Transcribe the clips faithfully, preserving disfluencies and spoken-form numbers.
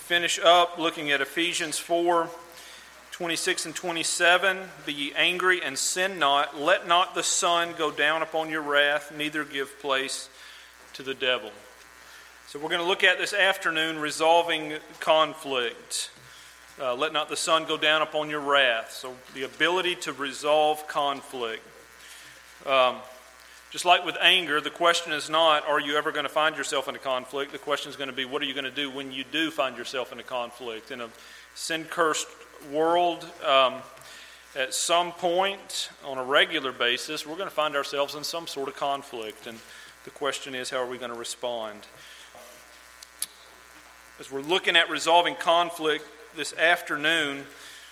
finish up looking at Ephesians four, twenty-six and twenty-seven. Be ye angry and sin not. Let not the sun go down upon your wrath, neither give place to the devil. So we're going to look at this afternoon resolving conflict. Uh, let not the sun go down upon your wrath. So the ability to resolve conflict. Um, just like with anger, the question is not, are you ever going to find yourself in a conflict? The question is going to be, what are you going to do when you do find yourself in a conflict? In a sin-cursed world, um, at some point, on a regular basis, we're going to find ourselves in some sort of conflict. And the question is, how are we going to respond? As we're looking at resolving conflict this afternoon,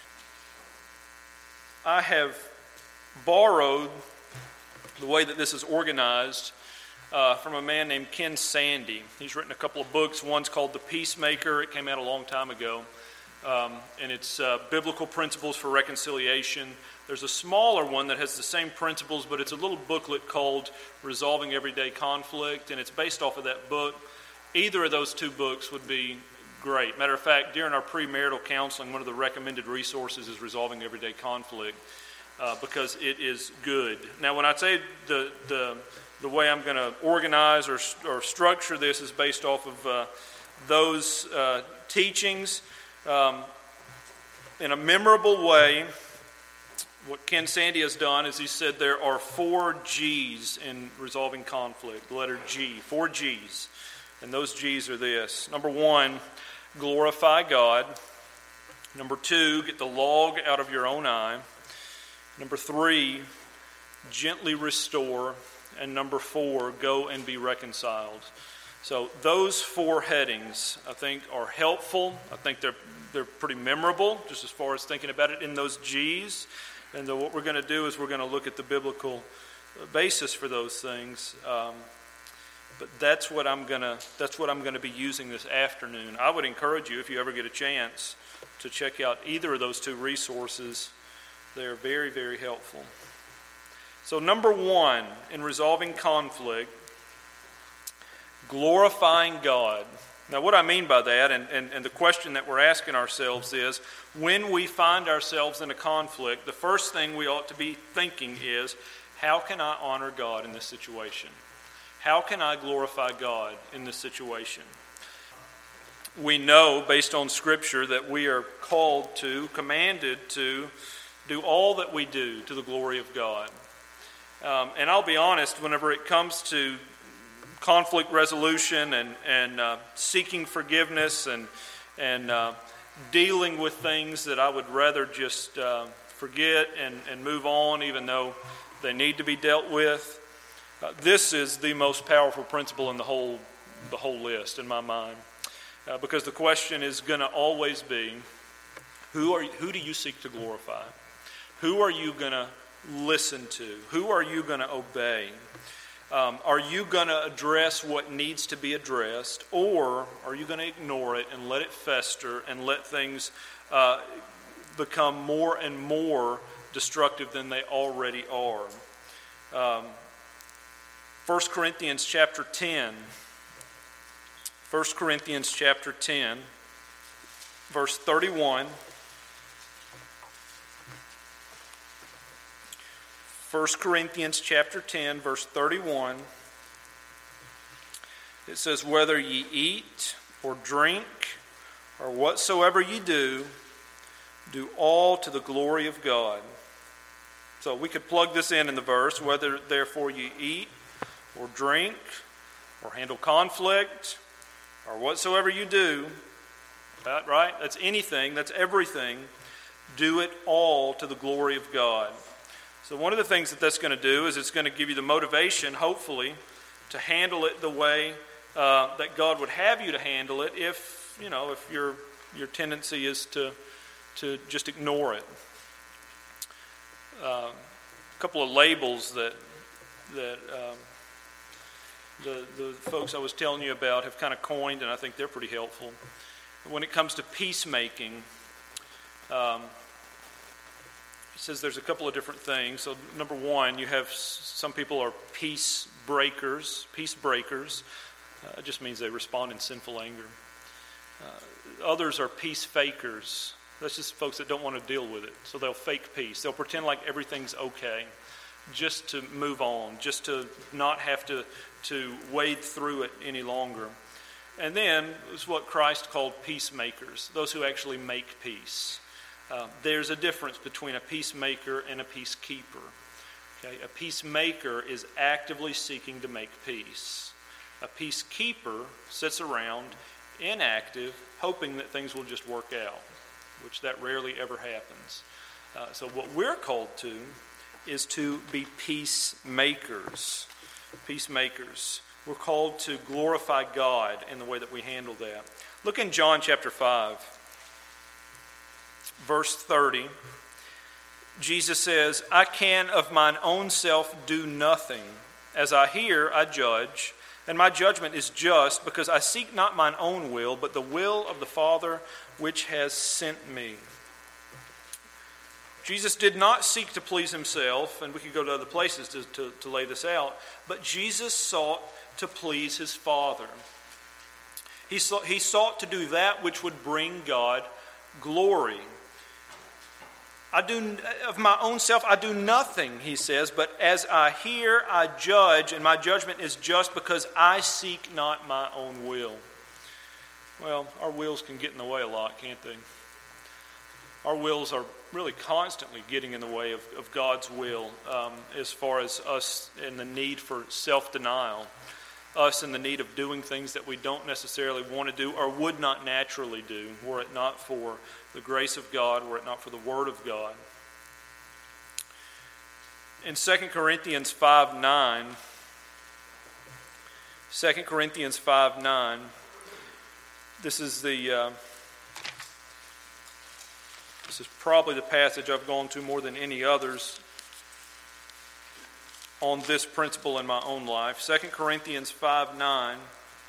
I have borrowed the way that this is organized uh, from a man named Ken Sande. He's written a couple of books. One's called The Peacemaker. It came out a long time ago. Um, and it's uh, Biblical Principles for Reconciliation. There's a smaller one that has the same principles, but it's a little booklet called Resolving Everyday Conflict, and it's based off of that book. Either of those two books would be great. Matter of fact, during our premarital counseling, one of the recommended resources is Resolving Everyday Conflict. Uh, because it is good. Now, when I say the the, the way I'm going to organize or, or structure this is based off of uh, those uh, teachings, um, in a memorable way, what Ken Sande has done is he said there are four G's in resolving conflict. The letter G, four G's. And those G's are this. Number one, glorify God. Number two, get the log out of your own eye. Number three, gently restore. And number four, go and be reconciled. So those four headings, I think, are helpful. I think they're they're pretty memorable, just as far as thinking about it in those G's. And then what we're going to do is we're going to look at the biblical basis for those things. Um, but that's what I'm going to that's what I'm going to be using this afternoon. I would encourage you, if you ever get a chance, to check out either of those two resources. They're very, very helpful. So number one, in resolving conflict, glorifying God. Now what I mean by that, and, and, and the question that we're asking ourselves is, when we find ourselves in a conflict, the first thing we ought to be thinking is, how can I honor God in this situation? How can I glorify God in this situation? We know, based on Scripture, that we are called to, commanded to, do all that we do to the glory of God. Um, and I'll be honest, whenever it comes to conflict resolution and, and uh, seeking forgiveness and, and uh, dealing with things that I would rather just uh, forget and, and move on, even though they need to be dealt with, uh, this is the most powerful principle in the whole, the whole list in my mind. Uh, because the question is going to always be, who are who do you seek to glorify? Who are you going to listen to? Who are you going to obey? Um, are you going to address what needs to be addressed, or are you going to ignore it and let it fester and let things uh, become more and more destructive than they already are? Um, First Corinthians chapter ten. First Corinthians chapter ten, verse thirty-one. First Corinthians chapter ten, verse thirty-one, it says, whether ye eat or drink or whatsoever ye do, do all to the glory of God. So we could plug this in in the verse, whether therefore ye eat or drink or handle conflict or whatsoever you do, that, right? That's anything, that's everything. Do it all to the glory of God. So one of the things that that's going to do is it's going to give you the motivation, hopefully, to handle it the way uh, that God would have you to handle it if, you know, if your your tendency is to to just ignore it. Uh, a couple of labels that that um, the the folks I was telling you about have kind of coined, and I think they're pretty helpful. When it comes to peacemaking, um, it says there's a couple of different things. So number one, you have some people are peace breakers. Peace breakers uh, it just means they respond in sinful anger. Uh, Others are peace fakers. That's just folks that don't want to deal with it. So they'll fake peace. They'll pretend like everything's okay just to move on, just to not have to, to wade through it any longer. And then is what Christ called peacemakers, those who actually make peace. Uh, there's a difference between a peacemaker and a peacekeeper. Okay? A peacemaker is actively seeking to make peace. A peacekeeper sits around inactive, hoping that things will just work out, which that rarely ever happens. Uh, so what we're called to is to be peacemakers. Peacemakers. We're called to glorify God in the way that we handle that. Look in John chapter five, verse thirty. Jesus says, I can of mine own self do nothing. As I hear, I judge, and my judgment is just, because I seek not mine own will, but the will of the Father which has sent me. Jesus did not seek to please himself, and we could go to other places to, to, to lay this out, but Jesus sought to please his Father. He sought, he sought to do that which would bring God glory. I do of my own self I do nothing, he says, but as I hear, I judge, and my judgment is just, because I seek not my own will. Well, our wills can get in the way a lot, can't they? Our wills are really constantly getting in the way of, of God's will, um, as far as us in the need for self-denial, us in the need of doing things that we don't necessarily want to do or would not naturally do, were it not for the grace of God, were it not for the Word of God. In Second Corinthians five nine, Second Corinthians five nine, this is the uh, this is probably the passage I've gone to more than any others on this principle in my own life. Second Corinthians five nine.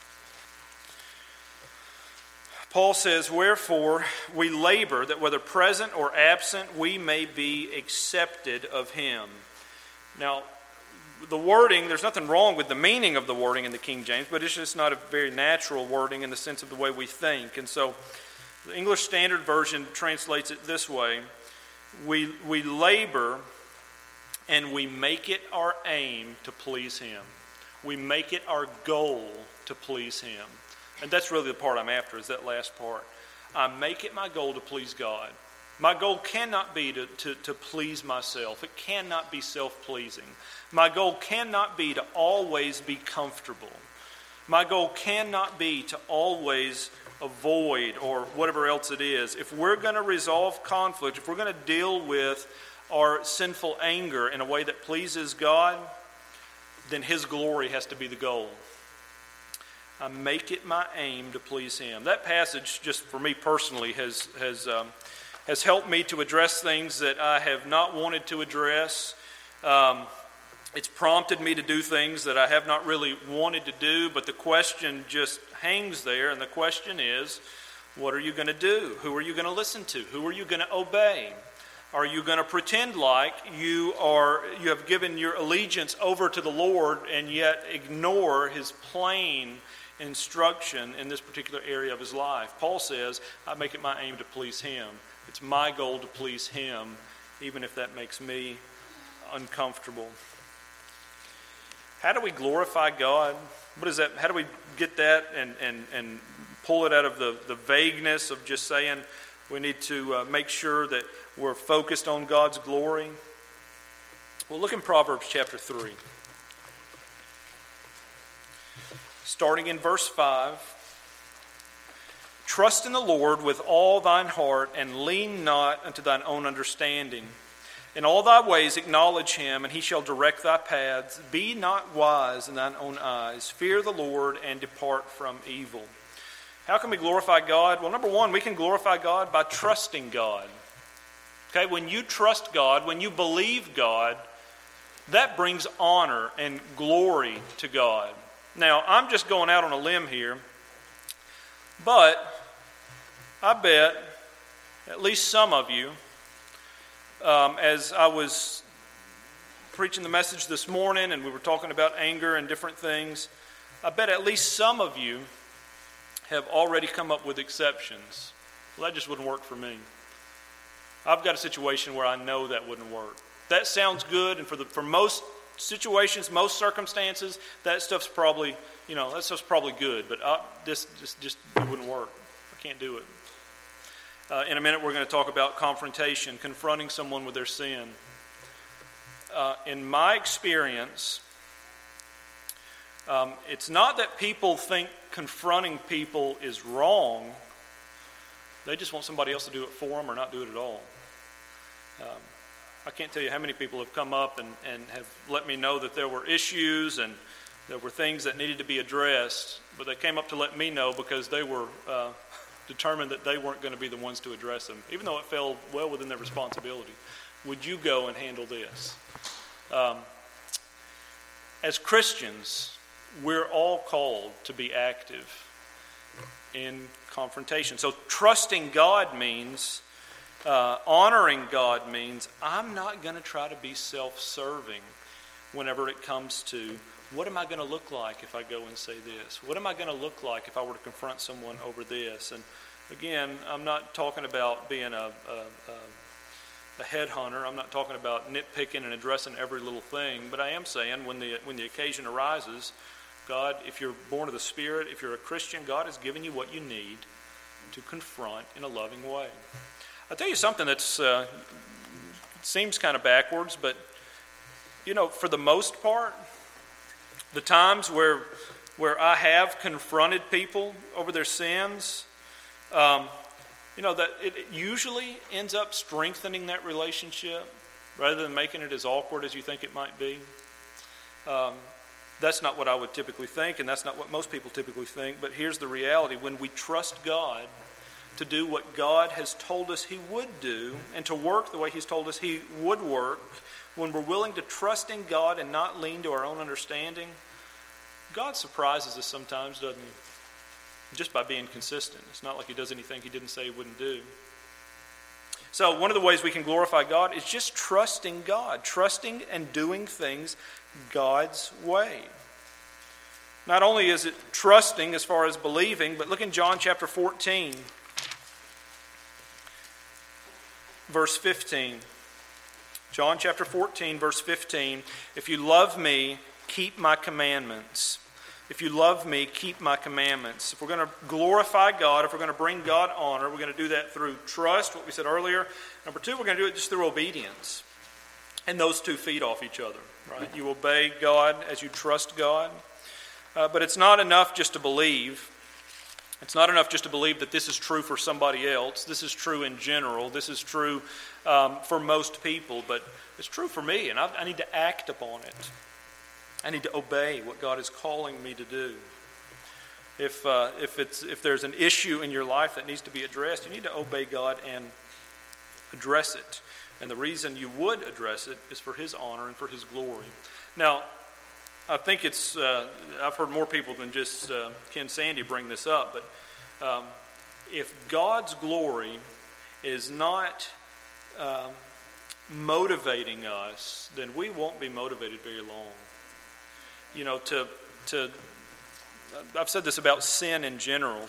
Paul says, wherefore we labor that whether present or absent we may be accepted of him. Now, the wording, there's nothing wrong with the meaning of the wording in the King James, but it's just not a very natural wording in the sense of the way we think. And so the English Standard Version translates it this way: we, we labor and we make it our aim to please him. We make it our goal to please him. And that's really the part I'm after, is that last part. I make it my goal to please God. My goal cannot be to, to, to please myself. It cannot be self-pleasing. My goal cannot be to always be comfortable. My goal cannot be to always avoid or whatever else it is. If we're going to resolve conflict, if we're going to deal with our sinful anger in a way that pleases God, then his glory has to be the goal. I make it my aim to please him. That passage, just for me personally, has has um, has helped me to address things that I have not wanted to address. Um, it's prompted me to do things that I have not really wanted to do, but the question just hangs there, and the question is, what are you going to do? Who are you going to listen to? Who are you going to obey? Are you going to pretend like you are you have given your allegiance over to the Lord and yet ignore his plain instruction in this particular area of his life? Paul says, I make it my aim to please him. It's my goal to please him, even if that makes me uncomfortable. How do we glorify God? What is that? How do we get that and, and, and pull it out of the, the vagueness of just saying we need to uh, make sure that we're focused on God's glory? Well, look in Proverbs chapter three. Starting in verse five, trust in the Lord with all thine heart, and lean not unto thine own understanding. In all thy ways acknowledge him, and he shall direct thy paths. Be not wise in thine own eyes. Fear the Lord, and depart from evil. How can we glorify God? Well, number one, we can glorify God by trusting God. Okay, when you trust God, when you believe God, that brings honor and glory to God. Now, I'm just going out on a limb here, but I bet at least some of you, um, as I was preaching the message this morning and we were talking about anger and different things, I bet at least some of you have already come up with exceptions. Well, that just wouldn't work for me. I've got a situation where I know that wouldn't work. That sounds good, and for the for most situations, most circumstances, that stuff's probably, you know, that stuff's probably good. But I, this just just it wouldn't work. I can't do it. Uh, in a minute, we're going to talk about confrontation, confronting someone with their sin. Uh, in my experience, um, it's not that people think confronting people is wrong. They just want somebody else to do it for them or not do it at all. Um, I can't tell you how many people have come up and, and have let me know that there were issues and there were things that needed to be addressed, but they came up to let me know because they were uh, determined that they weren't going to be the ones to address them, even though it fell well within their responsibility. Would you go and handle this? Um, as Christians, we're all called to be active in confrontation. So trusting God means, uh, honoring God means, I'm not going to try to be self-serving whenever it comes to what am I going to look like if I go and say this? What am I going to look like if I were to confront someone over this? And again, I'm not talking about being a, a, a, a headhunter. I'm not talking about nitpicking and addressing every little thing. But I am saying when the when the occasion arises, God, if you're born of the Spirit, if you're a Christian, God has given you what you need to confront in a loving way. I'll tell you something that's uh, seems kind of backwards, but you know, for the most part, the times where where I have confronted people over their sins, um, you know, that it usually ends up strengthening that relationship rather than making it as awkward as you think it might be. Um, That's not what I would typically think, and that's not what most people typically think. But here's the reality. When we trust God to do what God has told us He would do, and to work the way He's told us He would work, when we're willing to trust in God and not lean to our own understanding, God surprises us sometimes, doesn't He? Just by being consistent. It's not like He does anything He didn't say He wouldn't do. So one of the ways we can glorify God is just trusting God, trusting and doing things God's way. Not only is it trusting as far as believing, but look in John chapter fourteen, verse fifteen. John chapter fourteen, verse fifteen. If you love me, keep my commandments. If you love me, keep my commandments. If we're going to glorify God, if we're going to bring God honor, we're going to do that through trust, what we said earlier. Number two, we're going to do it just through obedience. And those two feed off each other, right? You obey God as you trust God. Uh, but it's not enough just to believe. It's not enough just to believe that this is true for somebody else. This is true in general. This is true um, for most people. But it's true for me, and I, I need to act upon it. I need to obey what God is calling me to do. If uh, if it's if there's an issue in your life that needs to be addressed, you need to obey God and address it. And the reason you would address it is for His honor and for His glory. Now, I think it's, uh, I've heard more people than just uh, Ken Sandy bring this up, but um, if God's glory is not um, motivating us, then we won't be motivated very long. You know, to to I've said this about sin in general,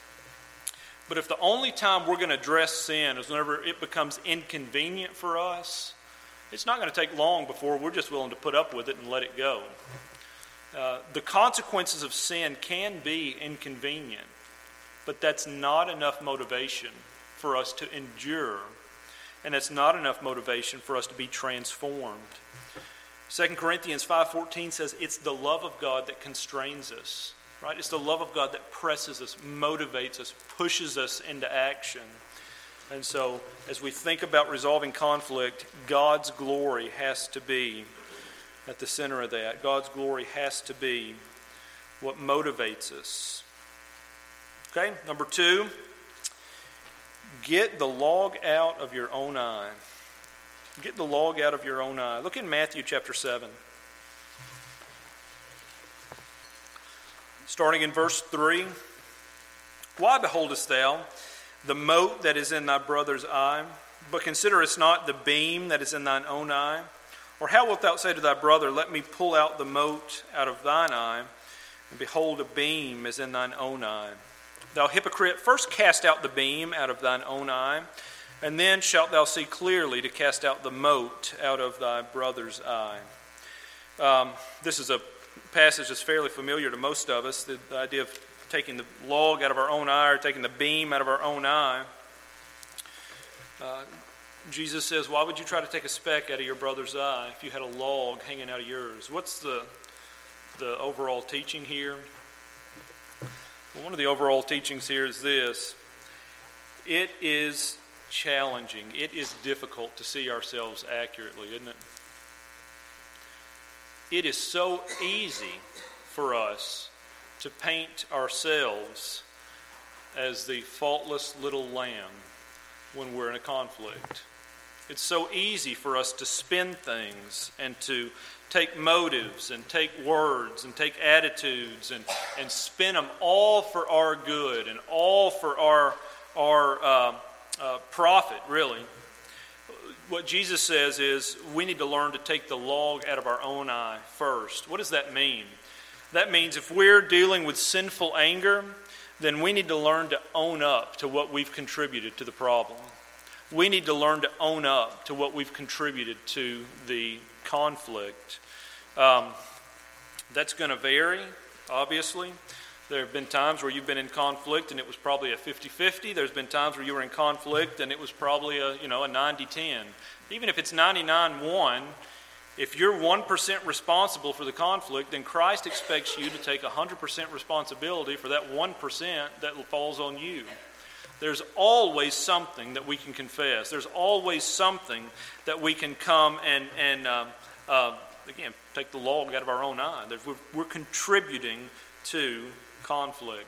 but if the only time we're going to address sin is whenever it becomes inconvenient for us, it's not going to take long before we're just willing to put up with it and let it go. Uh, the consequences of sin can be inconvenient, but that's not enough motivation for us to endure, and it's not enough motivation for us to be transformed. Second Corinthians five fourteen says it's the love of God that constrains us, right? It's the love of God that presses us, motivates us, pushes us into action. And so as we think about resolving conflict, God's glory has to be at the center of that. God's glory has to be what motivates us. Okay, number two, get the log out of your own eye. Get the log out of your own eye. Look in Matthew chapter seven. Starting in verse three. Why beholdest thou the mote that is in thy brother's eye, but considerest not the beam that is in thine own eye? Or how wilt thou say to thy brother, let me pull out the mote out of thine eye, and behold, a beam is in thine own eye? Thou hypocrite, first cast out the beam out of thine own eye, and then shalt thou see clearly to cast out the mote out of thy brother's eye. Um, this is a passage that's fairly familiar to most of us, the, the idea of taking the log out of our own eye or taking the beam out of our own eye. Uh, Jesus says, why would you try to take a speck out of your brother's eye if you had a log hanging out of yours? What's the, the overall teaching here? Well, one of the overall teachings here is this. It is challenging. It is difficult to see ourselves accurately, isn't it? It is so easy for us to paint ourselves as the faultless little lamb when we're in a conflict. It's so easy for us to spin things and to take motives and take words and take attitudes and, and spin them all for our good and all for our, our uh, uh, profit, really. What Jesus says is we need to learn to take the log out of our own eye first. What does that mean? That means if we're dealing with sinful anger, then we need to learn to own up to what we've contributed to the problem. We need to learn to own up to what we've contributed to the conflict. Um, that's going to vary, obviously. There have been times where you've been in conflict and it was probably a fifty-fifty. There's been times where you were in conflict and it was probably a, you know, a ninety ten. Even if it's ninety-nine one, if you're one percent responsible for the conflict, then Christ expects you to take one hundred percent responsibility for that one percent that falls on you. There's always something that we can confess. There's always something that we can come and, and um, uh, again, take the log out of our own eye. We're, we're contributing to conflict.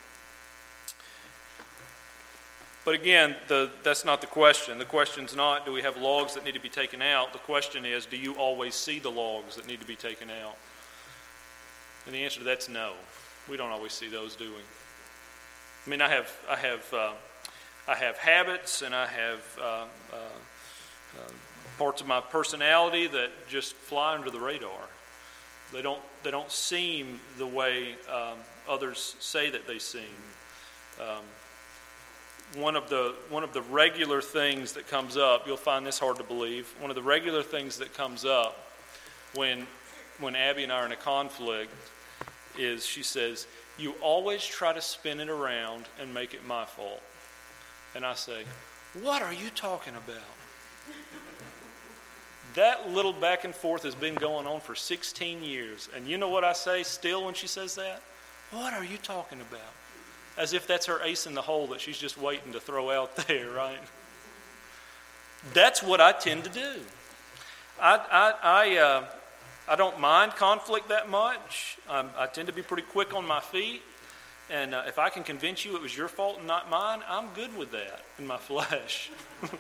But again, the, that's not the question. The question's not, do we have logs that need to be taken out? The question is, do you always see the logs that need to be taken out? And the answer to that's no. We don't always see those, do we? I mean, I have, I have, uh, I have habits, and I have uh, uh, uh, parts of my personality that just fly under the radar. They don't, they don't seem the way um, others say that they seem. Um, one of the one of the regular things that comes up, you'll find this hard to believe. One of the regular things that comes up when when Abby and I are in a conflict is she says, "You always try to spin it around and make it my fault." And I say, "What are you talking about?" That little back and forth has been going on for sixteen years. And you know what I say still when she says that? "What are you talking about?" As if that's her ace in the hole that she's just waiting to throw out there, right? That's what I tend to do. I I I, uh, I don't mind conflict that much. Um, I tend to be pretty quick on my feet. And uh, if I can convince you it was your fault and not mine, I'm good with that in my flesh.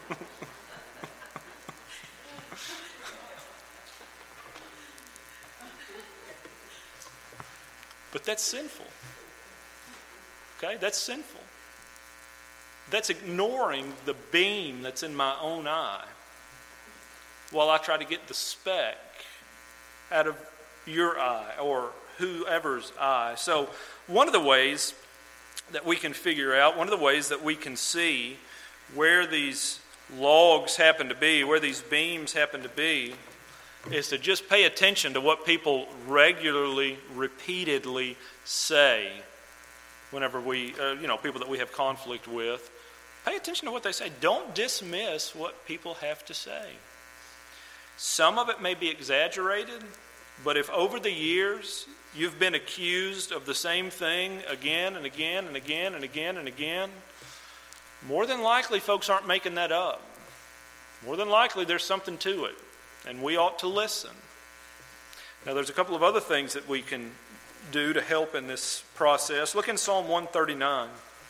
But that's sinful. Okay, that's sinful. That's ignoring the beam that's in my own eye while I try to get the speck out of your eye or whoever's eye. So one of the ways that we can figure out, one of the ways that we can see where these logs happen to be, where these beams happen to be, is to just pay attention to what people regularly, repeatedly say. Whenever we, uh, you know, people that we have conflict with, pay attention to what they say. Don't dismiss what people have to say. Some of it may be exaggerated, but if over the years you've been accused of the same thing again and again and again and again and again, more than likely folks aren't making that up. More than likely there's something to it, and we ought to listen. Now there's a couple of other things that we can do to help in this process. Look in Psalm one thirty-nine.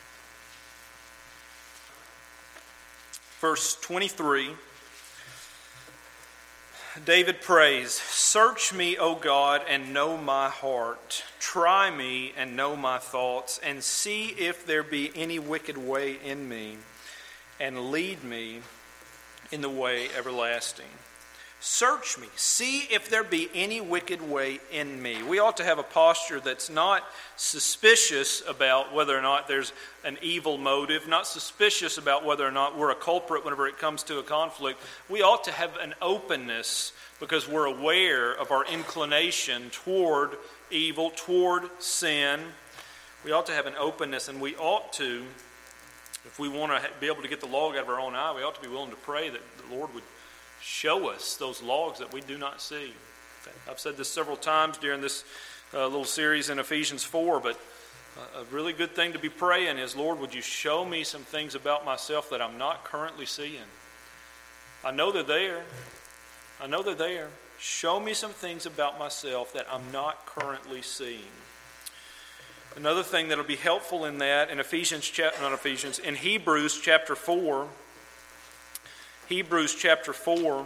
Verse twenty-three. David prays, "Search me, O God, and know my heart. Try me and know my thoughts, and see if there be any wicked way in me, and lead me in the way everlasting." Search me. See if there be any wicked way in me. We ought to have a posture that's not suspicious about whether or not there's an evil motive, not suspicious about whether or not we're a culprit whenever it comes to a conflict. We ought to have an openness because we're aware of our inclination toward evil, toward sin. We ought to have an openness, and we ought to, if we want to be able to get the log out of our own eye, we ought to be willing to pray that the Lord would show us those logs that we do not see. I've said this several times during this uh, little series in Ephesians four, but a really good thing to be praying is, Lord, would you show me some things about myself that I'm not currently seeing? I know they're there. I know they're there. Show me some things about myself that I'm not currently seeing. Another thing that will be helpful in that, in Ephesians, chapter, not Ephesians, in Hebrews chapter four, Hebrews chapter four.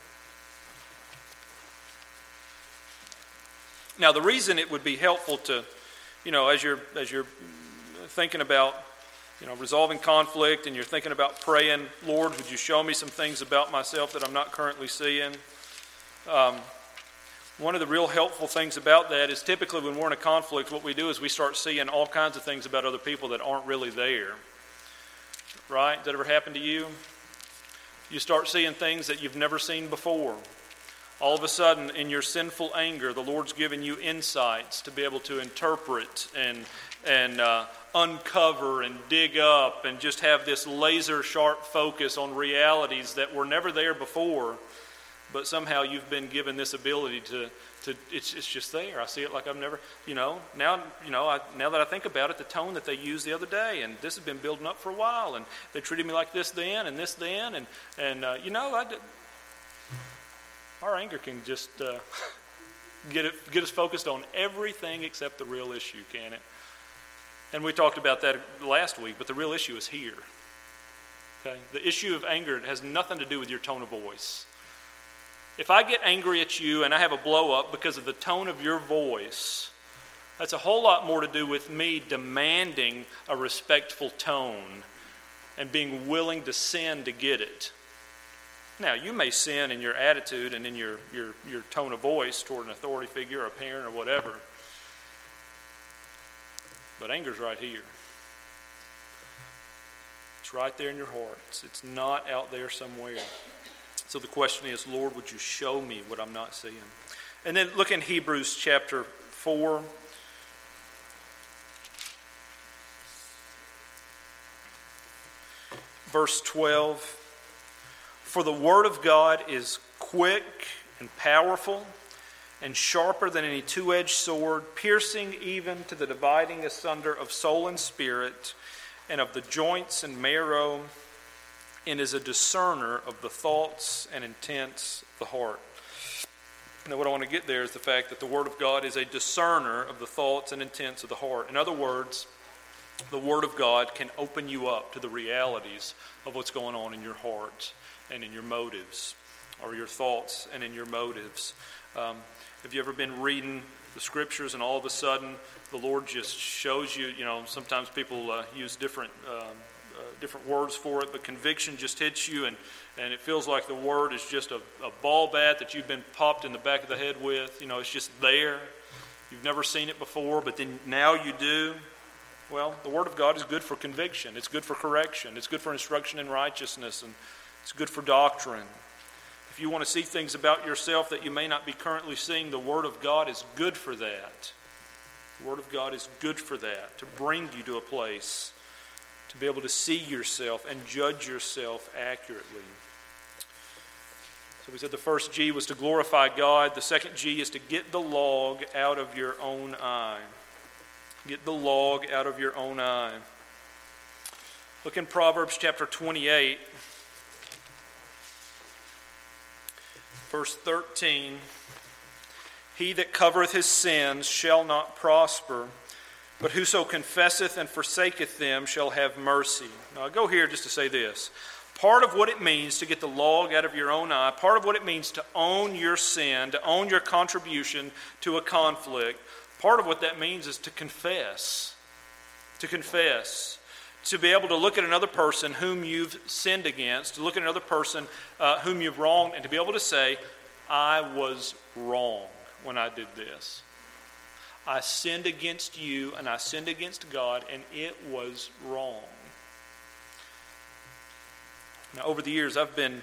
Now, the reason it would be helpful to, you know, as you're as you're thinking about, you know, resolving conflict, and you're thinking about praying, Lord, would you show me some things about myself that I'm not currently seeing? Um, one of the real helpful things about that is typically when we're in a conflict, what we do is we start seeing all kinds of things about other people that aren't really there. Right? Does that ever happen to you? You start seeing things that you've never seen before. All of a sudden, in your sinful anger, the Lord's given you insights to be able to interpret and and uh, uncover and dig up and just have this laser-sharp focus on realities that were never there before, but somehow you've been given this ability to, to it's it's just there. I see it like I've never, you know, now, you know, I, now that I think about it, the tone that they used the other day, and this has been building up for a while, and they treated me like this then and this then, and, and uh, you know, I did, our anger can just uh, get it get us focused on everything except the real issue, can it? And we talked about that last week, but the real issue is here. Okay, the issue of anger has nothing to do with your tone of voice. If I get angry at you and I have a blow up because of the tone of your voice, that's a whole lot more to do with me demanding a respectful tone and being willing to sin to get it. Now, you may sin in your attitude and in your, your, your tone of voice toward an authority figure or a parent or whatever, but anger's right here. It's right there in your heart. It's, it's not out there somewhere. So the question is, Lord, would you show me what I'm not seeing? And then look in Hebrews chapter four. Verse twelve. For the word of God is quick and powerful and sharper than any two-edged sword, piercing even to the dividing asunder of soul and spirit, and of the joints and marrow, and is a discerner of the thoughts and intents of the heart. Now, what I want to get there is the fact that the Word of God is a discerner of the thoughts and intents of the heart. In other words, the Word of God can open you up to the realities of what's going on in your heart and in your motives, or your thoughts and in your motives. Um, have you ever been reading the Scriptures and all of a sudden the Lord just shows you, you know, sometimes people uh, use different um, Uh, different words for it, but conviction just hits you, and, and it feels like the word is just a, a ball bat that you've been popped in the back of the head with. You know, it's just there. You've never seen it before, but then now you do. Well, the Word of God is good for conviction. It's good for correction. It's good for instruction in righteousness, and it's good for doctrine. If you want to see things about yourself that you may not be currently seeing, the Word of God is good for that. The Word of God is good for that, to bring you to a place to be able to see yourself and judge yourself accurately. So we said the first G was to glorify God. The second G is to get the log out of your own eye. Get the log out of your own eye. Look in Proverbs chapter twenty-eight, verse thirteen. He that covereth his sins shall not prosper, but whoso confesseth and forsaketh them shall have mercy. Now, I'll go here just to say this. Part of what it means to get the log out of your own eye, part of what it means to own your sin, to own your contribution to a conflict, part of what that means is to confess. To confess. To be able to look at another person whom you've sinned against, to look at another person uh, whom you've wronged, and to be able to say, I was wrong when I did this. I sinned against you and I sinned against God, and it was wrong. Now, over the years, I've been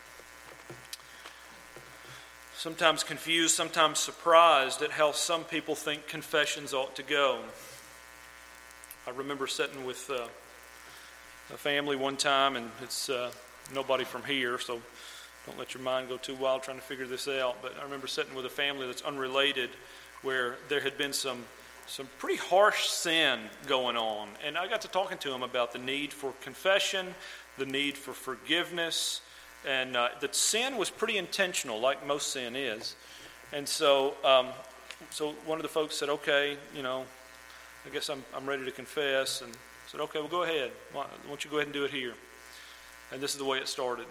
sometimes confused, sometimes surprised at how some people think confessions ought to go. I remember sitting with uh, a family one time, and it's uh, nobody from here, so don't let your mind go too wild trying to figure this out. But I remember sitting with a family that's unrelated, where there had been some some pretty harsh sin going on. And I got to talking to them about the need for confession, the need for forgiveness, and uh, that sin was pretty intentional, like most sin is. And so um, so one of the folks said, okay, you know, I guess I'm I'm ready to confess. And I said, okay, well, go ahead. Why don't you go ahead and do it here? And this is the way it started.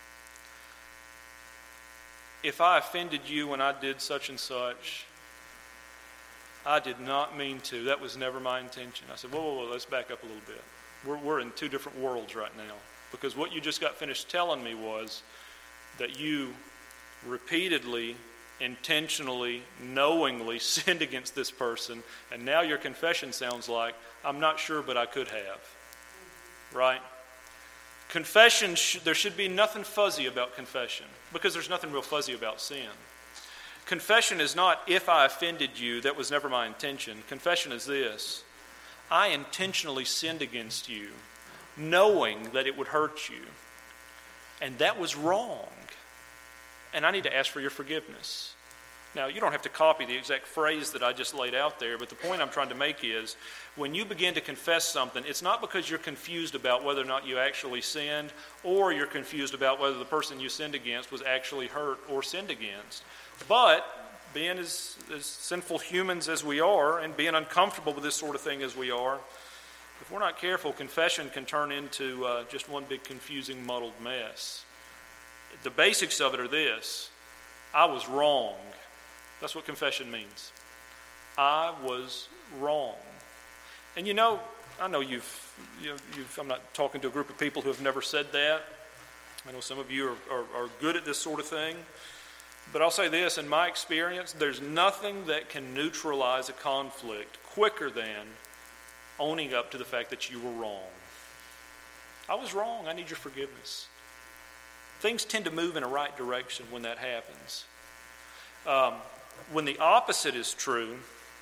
If I offended you when I did such and such, I did not mean to. That was never my intention. I said, whoa, whoa, whoa, let's back up a little bit. We're, we're in two different worlds right now. Because what you just got finished telling me was that you repeatedly, intentionally, knowingly sinned against this person, and now your confession sounds like, I'm not sure, but I could have. Right? Confession, sh- there should be nothing fuzzy about confession, because there's nothing real fuzzy about sin. Confession is not, if I offended you, that was never my intention. Confession is this: I intentionally sinned against you, knowing that it would hurt you, and that was wrong, and I need to ask for your forgiveness. Now, you don't have to copy the exact phrase that I just laid out there, but the point I'm trying to make is, when you begin to confess something, it's not because you're confused about whether or not you actually sinned, or you're confused about whether the person you sinned against was actually hurt or sinned against. But being as, as sinful humans as we are, and being uncomfortable with this sort of thing as we are, if we're not careful, confession can turn into uh, just one big confusing, muddled mess. The basics of it are this: I was wrong. That's what confession means. I was wrong. And you know, I know you've, you know, you've, I'm not talking to a group of people who have never said that. I know some of you are, are, are good at this sort of thing. But I'll say this, in my experience, there's nothing that can neutralize a conflict quicker than owning up to the fact that you were wrong. I was wrong. I need your forgiveness. Things tend to move in a right direction when that happens. Um, when the opposite is true,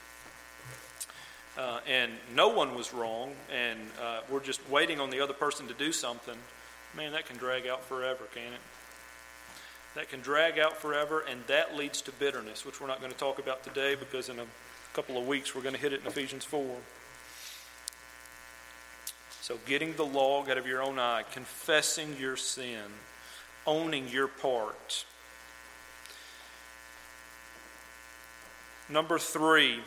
uh, and no one was wrong, and uh, we're just waiting on the other person to do something, man, that can drag out forever, can't it? That can drag out forever, and that leads to bitterness, which we're not going to talk about today, because in a couple of weeks we're going to hit it in Ephesians four. So getting the log out of your own eye, confessing your sin, owning your part. Number three,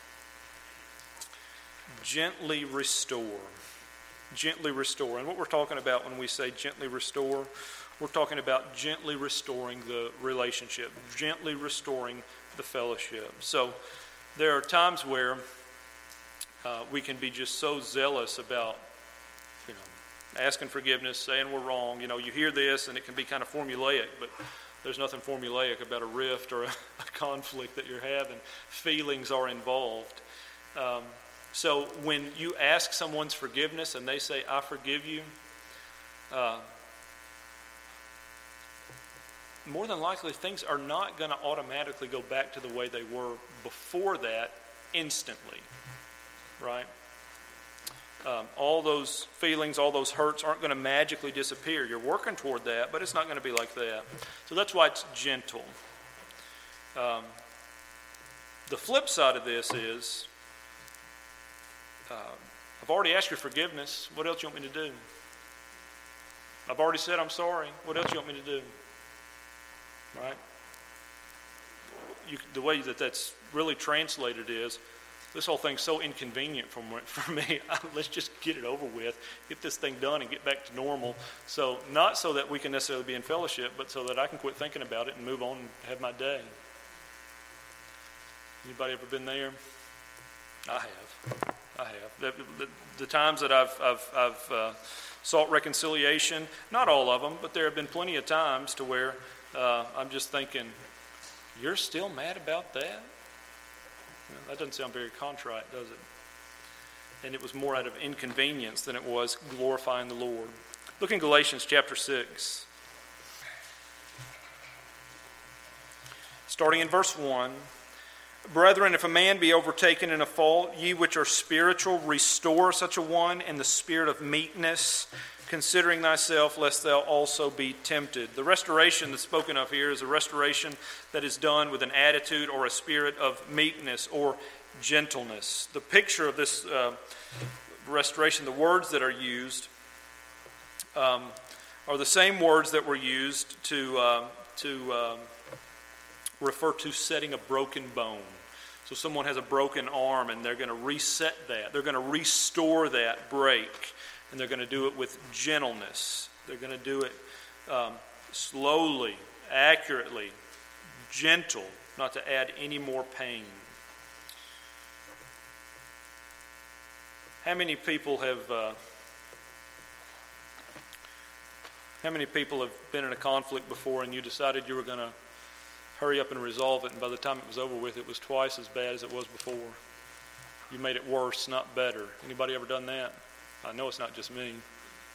gently restore. Gently restore. And what we're talking about when we say gently restore, we're talking about gently restoring the relationship, gently restoring the fellowship. So there are times where uh, we can be just so zealous about, you know, asking forgiveness, saying we're wrong. You know, you hear this and it can be kind of formulaic, but there's nothing formulaic about a rift or a, a conflict that you're having. Feelings are involved. Um, so when you ask someone's forgiveness and they say, I forgive you, uh, more than likely things are not going to automatically go back to the way they were before that instantly, right? Um, all those feelings, all those hurts aren't going to magically disappear. You're working toward that, but it's not going to be like that. So that's why it's gentle. Um, the flip side of this is, uh, I've already asked your forgiveness. What else do you want me to do? I've already said I'm sorry. What else do you want me to do? Right? You, the way that that's really translated is, this whole thing's so inconvenient for me, for me. Let's just get it over with, get this thing done and get back to normal. So not so that we can necessarily be in fellowship, but so that I can quit thinking about it and move on and have my day. Anybody ever been there? I have. I have. The, the, the times that I've, I've, I've uh, sought reconciliation, not all of them, but there have been plenty of times to where uh, I'm just thinking, you're still mad about that? Well, that doesn't sound very contrite, does it? And it was more out of inconvenience than it was glorifying the Lord. Look in Galatians chapter six. Starting in verse one. Brethren, if a man be overtaken in a fault, ye which are spiritual, restore such a one in the spirit of meekness, considering thyself, lest thou also be tempted. The restoration that's spoken of here is a restoration that is done with an attitude or a spirit of meekness or gentleness. The picture of this uh, restoration, the words that are used, um, are the same words that were used to uh, to um, refer to setting a broken bone. So someone has a broken arm and they're going to reset that. They're going to restore that break. And they're going to do it with gentleness. They're going to do it um, slowly, accurately, gentle, not to add any more pain. How many people have uh, how many people have been in a conflict before and you decided you were going to hurry up and resolve it, and by the time it was over with, it was twice as bad as it was before? You made it worse, not better. Anybody ever done that? I know it's not just me.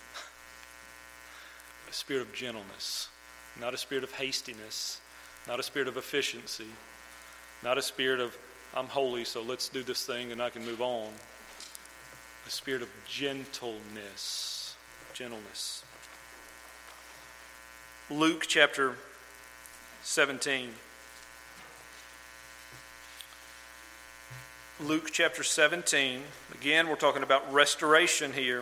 A spirit of gentleness, not a spirit of hastiness, not a spirit of efficiency, not a spirit of, I'm holy, so let's do this thing and I can move on. A spirit of gentleness, gentleness. Luke chapter seventeen. Luke chapter seventeen. Again, we're talking about restoration here.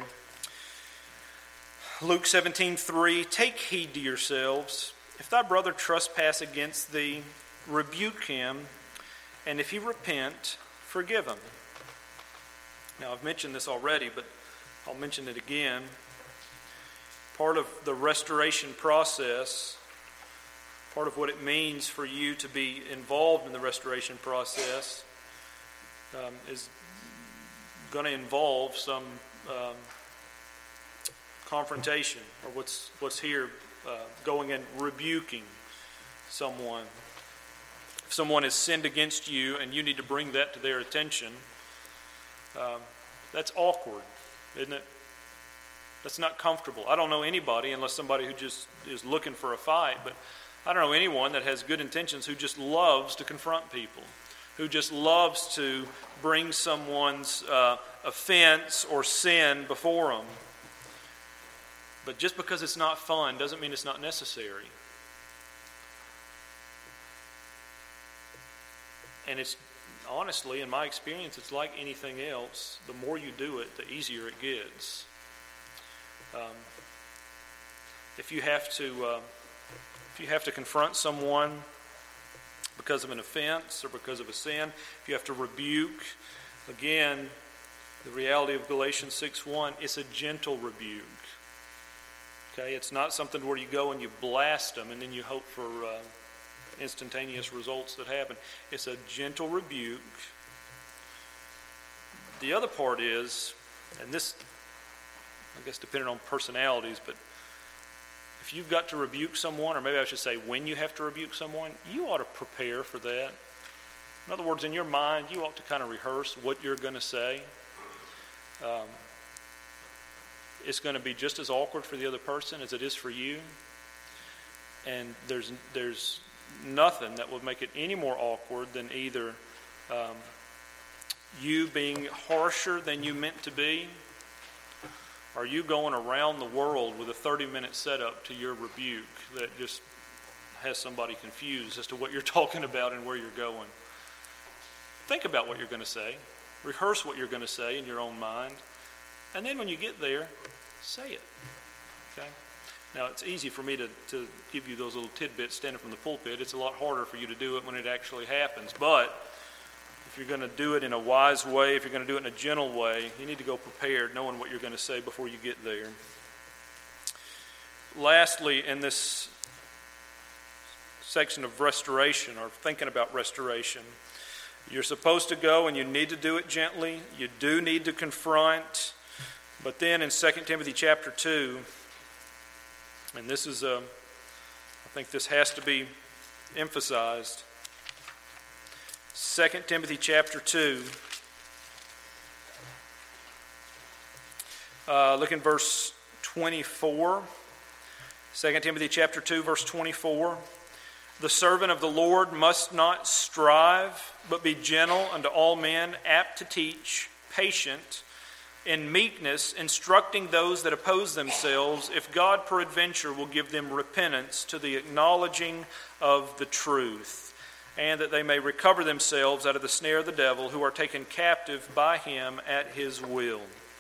Luke seventeen three. Take heed to yourselves. If thy brother trespass against thee, rebuke him, and if he repent, forgive him. Now, I've mentioned this already, but I'll mention it again. Part of the restoration process, part of what it means for you to be involved in the restoration process um, is going to involve some um, confrontation, or what's what's here, uh, going and rebuking someone. If someone has sinned against you and you need to bring that to their attention, um, that's awkward, isn't it? That's not comfortable. I don't know anybody, unless somebody who just is looking for a fight, but I don't know anyone that has good intentions who just loves to confront people, who just loves to bring someone's uh, offense or sin before them. But just because it's not fun doesn't mean it's not necessary. And it's honestly, in my experience, it's like anything else. The more you do it, the easier it gets. Um, if you have to, uh, if you have to confront someone because of an offense or because of a sin, if you have to rebuke, again, the reality of Galatians six one, it's a gentle rebuke. Okay, it's not something where you go and you blast them and then you hope for uh, instantaneous results that happen. It's a gentle rebuke. The other part is, and this, I guess depending on personalities, but if you've got to rebuke someone, or maybe I should say when you have to rebuke someone, you ought to prepare for that. In other words, in your mind, you ought to kind of rehearse what you're going to say. Um, it's going to be just as awkward for the other person as it is for you. And there's there's nothing that would make it any more awkward than either um, you being harsher than you meant to be, or you going around the world with a thirty-minute setup to your rebuke that just has somebody confused as to what you're talking about and where you're going. Think about what you're going to say. Rehearse what you're going to say in your own mind. And then when you get there, say it. Okay? Now, it's easy for me to, to give you those little tidbits standing from the pulpit. It's a lot harder for you to do it when it actually happens. But if you're going to do it in a wise way, if you're going to do it in a gentle way, you need to go prepared, knowing what you're going to say before you get there. Lastly, in this section of restoration, or thinking about restoration, you're supposed to go and you need to do it gently. You do need to confront. But then in Second Timothy chapter two, and this is, a, I think this has to be emphasized. Second Timothy chapter two. Uh, look in verse twenty-four. Second Timothy chapter two, verse twenty-four. The servant of the Lord must not strive, but be gentle unto all men, apt to teach, patient, in meekness, instructing those that oppose themselves, if God peradventure will give them repentance to the acknowledging of the truth, and that they may recover themselves out of the snare of the devil, who are taken captive by him at his will.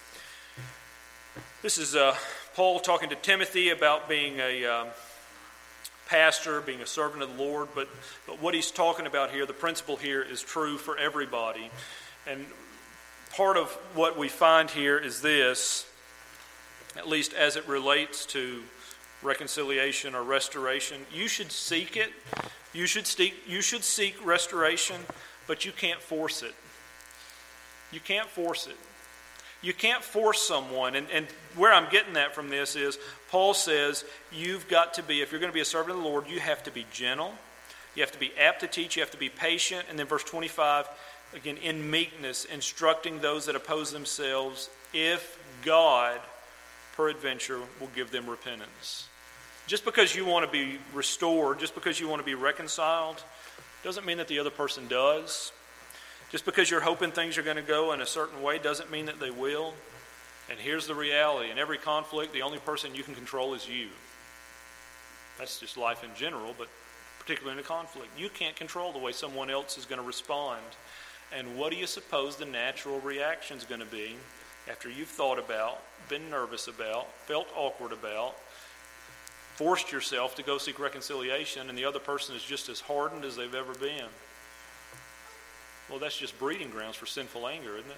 This is uh, Paul talking to Timothy about being a uh, pastor, being a servant of the Lord, but, but what he's talking about here, the principle here, is true for everybody. And part of what we find here is this, at least as it relates to reconciliation or restoration. You should seek it. You should seek, you should seek restoration, but you can't force it. You can't force it. You can't force someone, and, and where I'm getting that from this is, Paul says, you've got to be, if you're going to be a servant of the Lord, you have to be gentle, you have to be apt to teach, you have to be patient, and then verse twenty-five, again, in meekness, instructing those that oppose themselves, if God, peradventure, will give them repentance. Just because you want to be restored, just because you want to be reconciled, doesn't mean that the other person does. Just because you're hoping things are going to go in a certain way doesn't mean that they will. And here's the reality. In every conflict, the only person you can control is you. That's just life in general, but particularly in a conflict. You can't control the way someone else is going to respond. And what do you suppose the natural reaction is going to be after you've thought about, been nervous about, felt awkward about, forced yourself to go seek reconciliation, and the other person is just as hardened as they've ever been? Well, that's just breeding grounds for sinful anger, isn't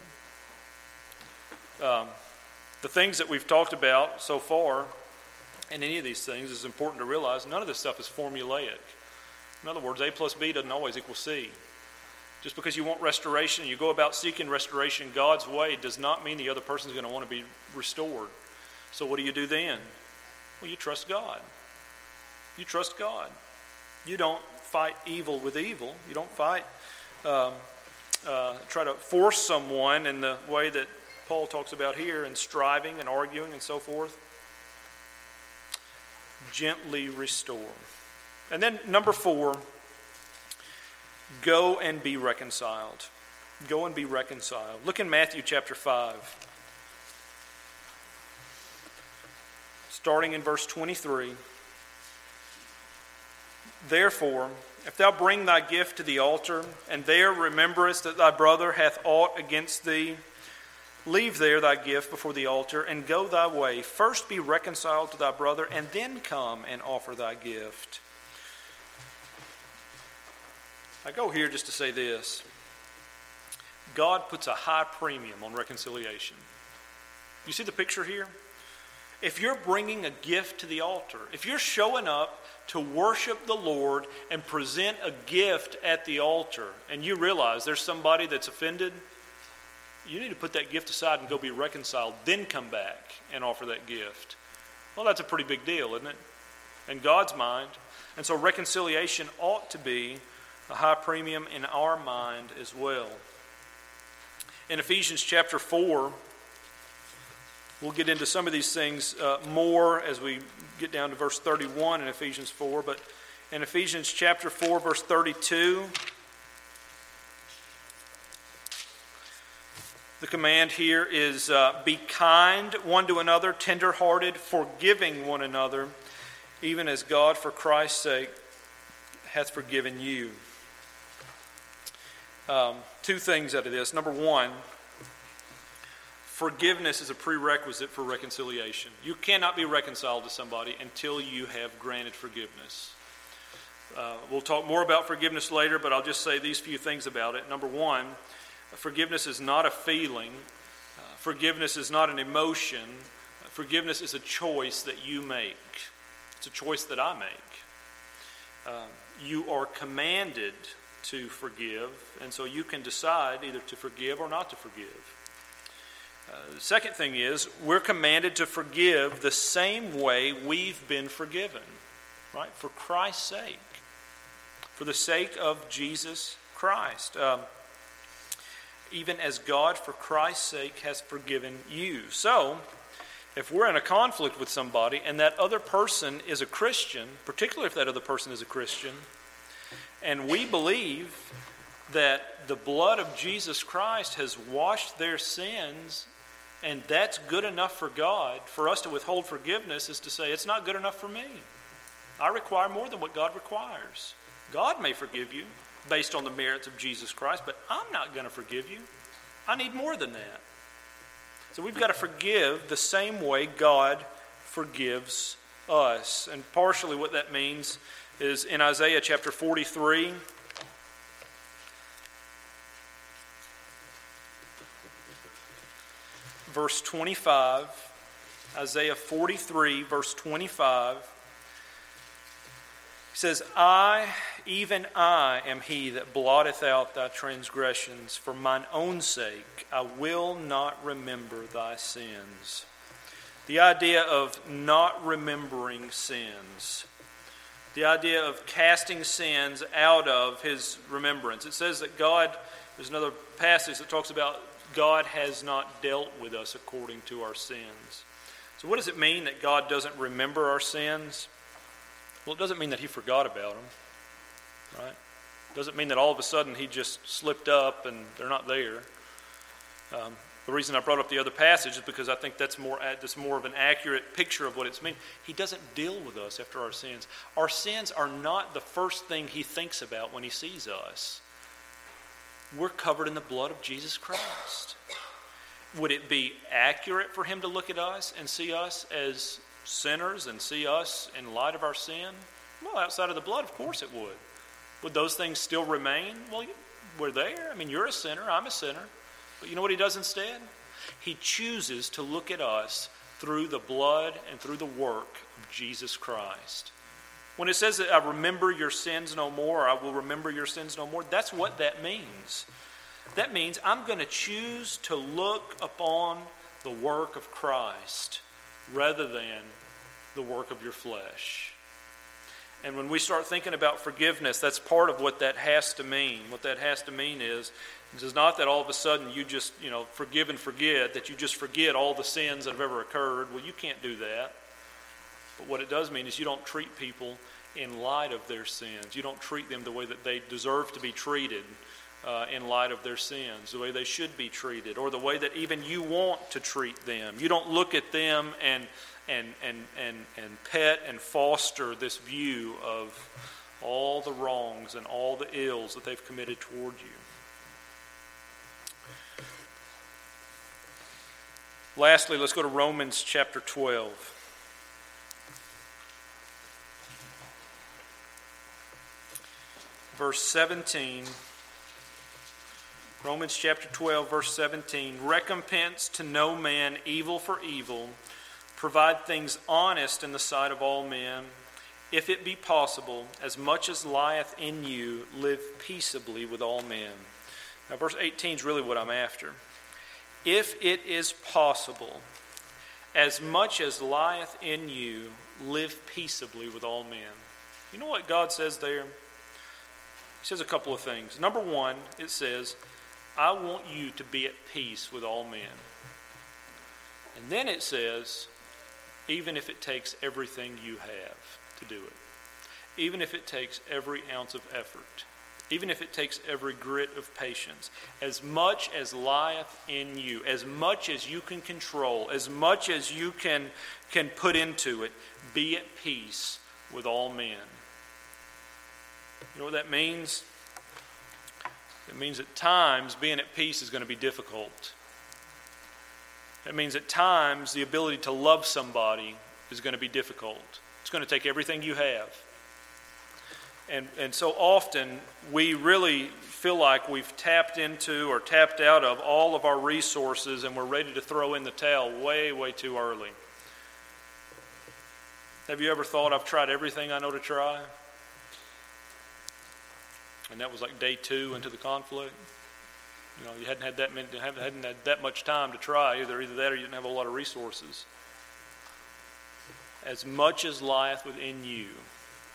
it? Um, the things that we've talked about so far, and any of these things, is important to realize none of this stuff is formulaic. In other words, A plus B doesn't always equal C. Just because you want restoration and you go about seeking restoration God's way does not mean the other person is going to want to be restored. So what do you do then? Well, you trust God. You trust God. You don't fight evil with evil. You don't fight... Um, Uh, try to force someone in the way that Paul talks about here, and striving and arguing and so forth. Gently restore. And then number four, go and be reconciled. Go and be reconciled. Look in Matthew chapter five. Starting in verse twenty-three. Therefore, if thou bring thy gift to the altar, and there rememberest that thy brother hath aught against thee, leave there thy gift before the altar, and go thy way. First be reconciled to thy brother, and then come and offer thy gift. I go here just to say this. God puts a high premium on reconciliation. You see the picture here? If you're bringing a gift to the altar, if you're showing up to worship the Lord and present a gift at the altar, and you realize there's somebody that's offended, you need to put that gift aside and go be reconciled, then come back and offer that gift. Well, that's a pretty big deal, isn't it? In God's mind. And so reconciliation ought to be a high premium in our mind as well. In Ephesians chapter four, we'll get into some of these things uh, more as we get down to verse thirty-one in Ephesians four. But in Ephesians chapter four, verse thirty-two, the command here is uh, be kind one to another, tender-hearted, forgiving one another, even as God for Christ's sake hath forgiven you. Um, two things out of this. Number one, forgiveness is a prerequisite for reconciliation. You cannot be reconciled to somebody until you have granted forgiveness. Uh, we'll talk more about forgiveness later, but I'll just say these few things about it. Number one, forgiveness is not a feeling. Uh, forgiveness is not an emotion. Uh, forgiveness is a choice that you make. It's a choice that I make. Um, you are commanded to forgive, and so you can decide either to forgive or not to forgive. Uh, the second thing is, we're commanded to forgive the same way we've been forgiven. right? For Christ's sake. For the sake of Jesus Christ. Um, even as God, for Christ's sake, has forgiven you. So, if we're in a conflict with somebody and that other person is a Christian, particularly if that other person is a Christian, and we believe that the blood of Jesus Christ has washed their sins, and that's good enough for God, for us to withhold forgiveness is to say, it's not good enough for me. I require more than what God requires. God may forgive you based on the merits of Jesus Christ, but I'm not going to forgive you. I need more than that. So we've got to forgive the same way God forgives us. And partially what that means is in Isaiah chapter forty-three, verse twenty-five, Isaiah forty-three, verse twenty-five, he says, I, even I, am he that blotteth out thy transgressions. For mine own sake I will not remember thy sins. The idea of not remembering sins. The idea of casting sins out of his remembrance. It says that God, there's another passage that talks about God has not dealt with us according to our sins. So what does it mean that God doesn't remember our sins? Well, it doesn't mean that he forgot about them, right? It doesn't mean that all of a sudden he just slipped up and they're not there. Um, the reason I brought up the other passage is because I think that's more, that's more of an accurate picture of what it's mean. He doesn't deal with us after our sins. Our sins are not the first thing he thinks about when he sees us. We're covered in the blood of Jesus Christ. Would it be accurate for him to look at us and see us as sinners and see us in light of our sin? Well, outside of the blood, of course it would. Would those things still remain? Well, we're there. I mean, you're a sinner, I'm a sinner. But you know what he does instead? He chooses to look at us through the blood and through the work of Jesus Christ. When it says that I remember your sins no more, or I will remember your sins no more, that's what that means. That means I'm going to choose to look upon the work of Christ rather than the work of your flesh. And when we start thinking about forgiveness, that's part of what that has to mean. What that has to mean is, it's not that all of a sudden you just, you know, forgive and forget, that you just forget all the sins that have ever occurred. Well, you can't do that. But what it does mean is you don't treat people in light of their sins. You don't treat them the way that they deserve to be treated uh, in light of their sins, the way they should be treated, or the way that even you want to treat them. You don't look at them and and and and, and pet and foster this view of all the wrongs and all the ills that they've committed toward you. Lastly, let's go to Romans chapter twelve. Verse seventeen. Romans chapter twelve, verse seventeen. Recompense to no man evil for evil. Provide things honest in the sight of all men. If it be possible, as much as lieth in you, live peaceably with all men. Now, verse eighteen is really what I'm after. If it is possible, as much as lieth in you, live peaceably with all men. You know what God says there? He says a couple of things. Number one, it says, I want you to be at peace with all men. And then it says, even if it takes everything you have to do it. Even if it takes every ounce of effort. Even if it takes every grit of patience. As much as lieth in you, as much as you can control, as much as you can, can put into it, be at peace with all men. You know what that means? It means at times being at peace is going to be difficult. It means at times the ability to love somebody is going to be difficult. It's going to take everything you have. And and so often we really feel like we've tapped into or tapped out of all of our resources and we're ready to throw in the towel way, way too early. Have you ever thought, I've tried everything I know to try? And that was like day two into the conflict. You know, you hadn't had that many, hadn't had that much time to try either. Either that or you didn't have a lot of resources. As much as lieth within you,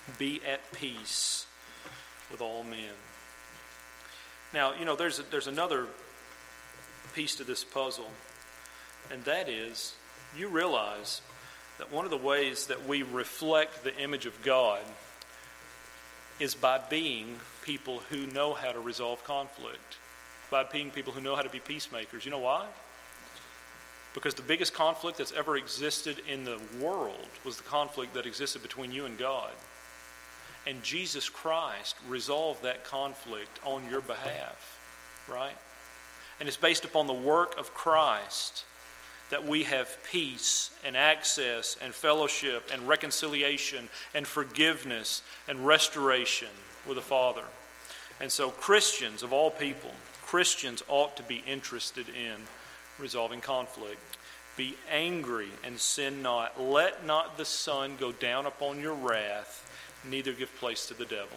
be at peace with all men. Now, you know, there's a, there's another piece to this puzzle, and that is you realize that one of the ways that we reflect the image of God is by being people who know how to resolve conflict, by being people who know how to be peacemakers. You know why? Because the biggest conflict that's ever existed in the world was the conflict that existed between you and God. And Jesus Christ resolved that conflict on your behalf, right? And it's based upon the work of Christ that we have peace and access and fellowship and reconciliation and forgiveness and restoration with the Father. And so Christians of all people, Christians ought to be interested in resolving conflict. Be angry and sin not. Let not the sun go down upon your wrath, neither give place to the devil.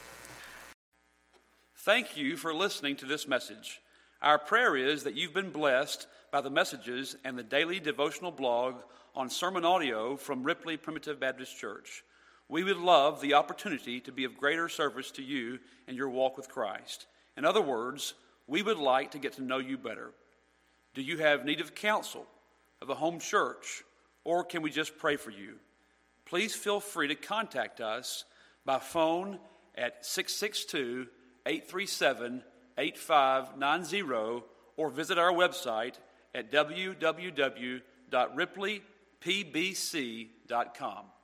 Thank you for listening to this message. Our prayer is that you've been blessed by the messages and the daily devotional blog on sermon audio from Ripley Primitive Baptist Church. We would love the opportunity to be of greater service to you in your walk with Christ. In other words, we would like to get to know you better. Do you have need of counsel, of a home church, or can we just pray for you? Please feel free to contact us by phone at six six two, eight three seven, eight five nine zero or visit our website at w w w dot ripley p b c dot com.